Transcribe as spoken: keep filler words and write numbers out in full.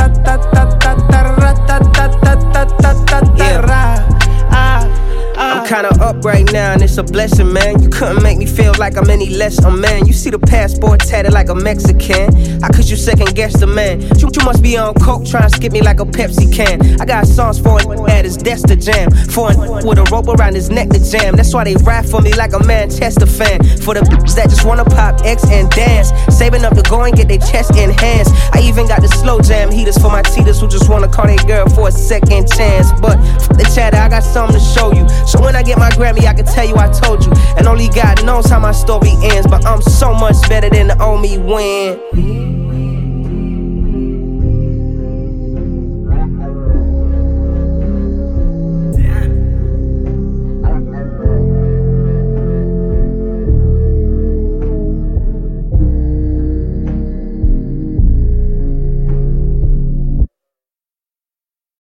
I'm kinda up right now and it's a blessing, man. You couldn't make me feel like I'm any less a man. You see the passport tatted like a Mexican. How could you second guess the man? You, you must be on coke trying to skip me like a Pepsi can. I got songs for it at his desk to jam. For a with a rope around his neck to jam. That's why they ride for me like a Manchester fan. For the bitches that just wanna pop X and dance, saving up to go and get their chest enhanced. I even got the slow jam heaters for my cheaters who just wanna call their girl for a second chance. But f- the chatter, I got something to show you. So when I get my Grammy, I can tell you I told you. And only God knows how my story ends, but I'm so much better than the old me win.